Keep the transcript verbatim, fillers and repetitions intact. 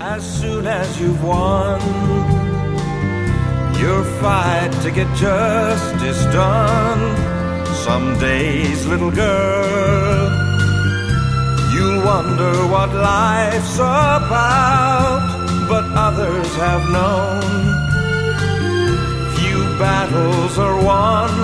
As soon as you've won your fight to get justice done, some days, little girl, you'll wonder what life's about. But others have known few battles are won